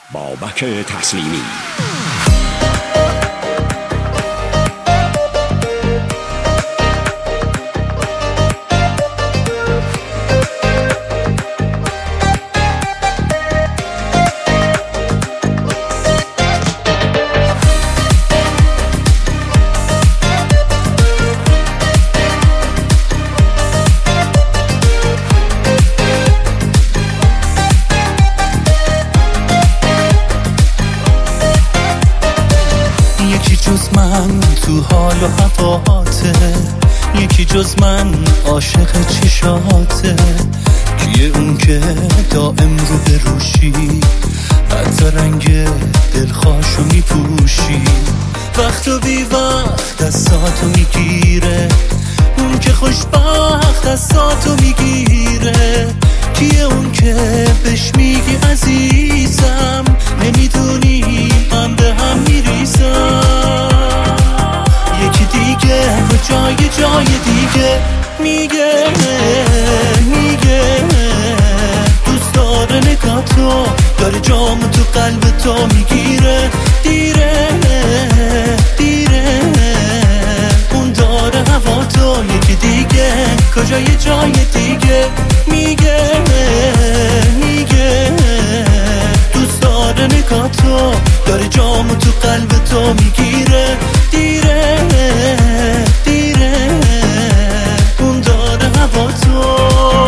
بابک تسلیمی. جز من تو حال و هواته، یکی جز من عاشق چشاته. کیه اون که دائم رو به روشی، حتی رنگ دلخواشو میپوشی. وقت و بی وقت دستاتو میگیره، اون که خوشبخت دستاتو میگیره. کیه اون که بهش میگی عزیزم، نمیدونی من به هم میریزم. یکی دیگه و جای دیگه میگه دوست داره نگاه تو، داره جام تو قلب تو میگیره. دیره اون داره هوا تو. یکی دیگه کجای جای دیگه میگه دوست داره نگاه تو، داره جام تو قلب تو میگیره. دیره اون داره هوا تو.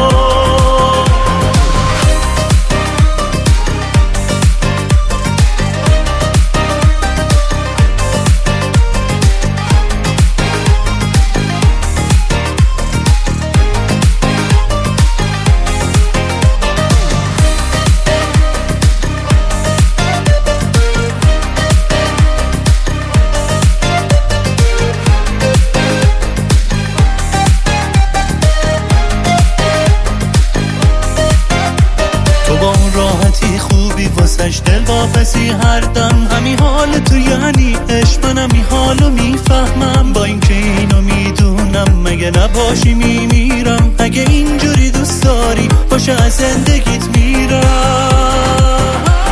راحتی خوبی واسش دل واپسی هر دم. همین حال تو یعنی عشق، من همین حالو میفهمم. با اینکه اینو میدونم مگه نباشی میمیرم. اگه اینجوری دوست داری باشه از زندگیت میرم.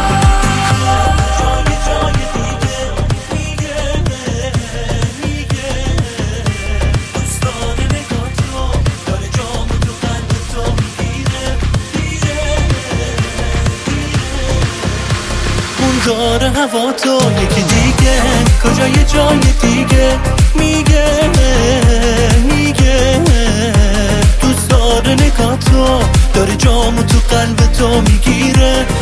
داره هوا تو. یکی دیگه کجای جای دیگه میگه دوست داره نگاه تو، داره جامو تو قلب تو میگیره.